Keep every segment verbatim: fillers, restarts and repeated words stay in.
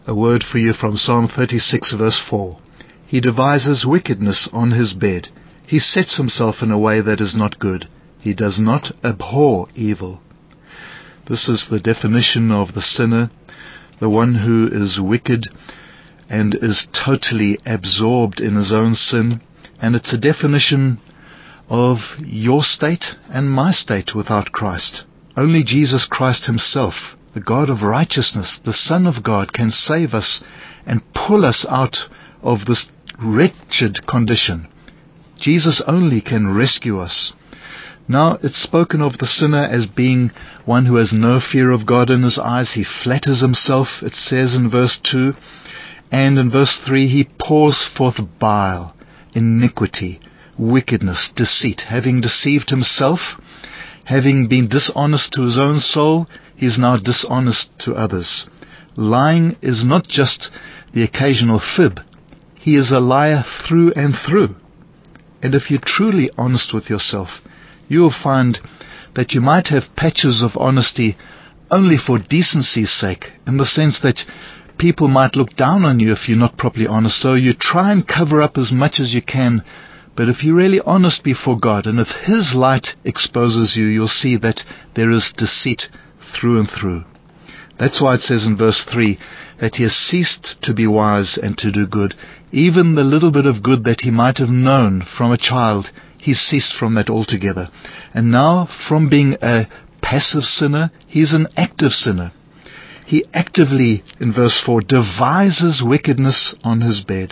a word for you from Psalm thirty-six verse four. He devises wickedness on his bed. He sets himself in a way that is not good. He does not abhor evil. This is the definition of the sinner, the one who is wicked and is totally absorbed in his own sin. And it's a definition of your state and my state without Christ. Only Jesus Christ himself, the God of righteousness, the Son of God, can save us and pull us out of this wretched condition. Jesus only can rescue us. Now, it's spoken of the sinner as being one who has no fear of God in his eyes. He flatters himself, it says in verse two. And in verse three, he pours forth bile, iniquity, wickedness, deceit. Having deceived himself, having been dishonest to his own soul, he is now dishonest to others. Lying is not just the occasional fib. He is a liar through and through. And if you're truly honest with yourself, you will find that you might have patches of honesty only for decency's sake, in the sense that people might look down on you if you're not properly honest. So you try and cover up as much as you can. But if you're really honest before God, and if His light exposes you, you'll see that there is deceit through and through. That's why it says in verse three that he has ceased to be wise and to do good. Even the little bit of good that he might have known from a child, he's ceased from that altogether. And now, from being a passive sinner, he's an active sinner. He actively, in verse four, devises wickedness on his bed.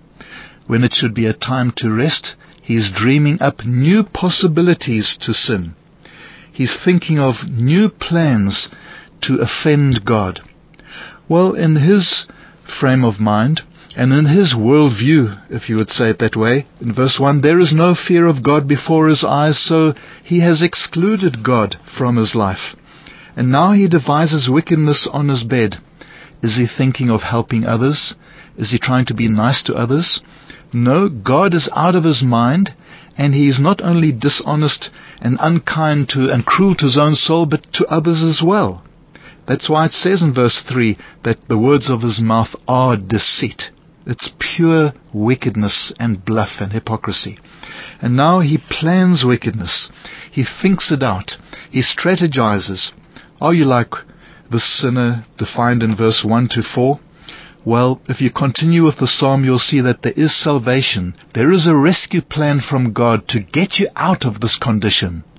When it should be a time to rest, he's dreaming up new possibilities to sin. He's thinking of new plans to offend God. Well, in his frame of mind, and in his worldview, if you would say it that way, in verse one, there is no fear of God before his eyes, so he has excluded God from his life. And now he devises wickedness on his bed. Is he thinking of helping others? Is he trying to be nice to others? No, God is out of his mind, and he is not only dishonest and unkind to and cruel to his own soul, but to others as well. That's why it says in verse three that the words of his mouth are deceit. It's pure wickedness and bluff and hypocrisy. And now he plans wickedness. He thinks it out. He strategizes. Are you like the sinner defined in verse one to four? Well, if you continue with the psalm, you'll see that there is salvation. There is a rescue plan from God to get you out of this condition.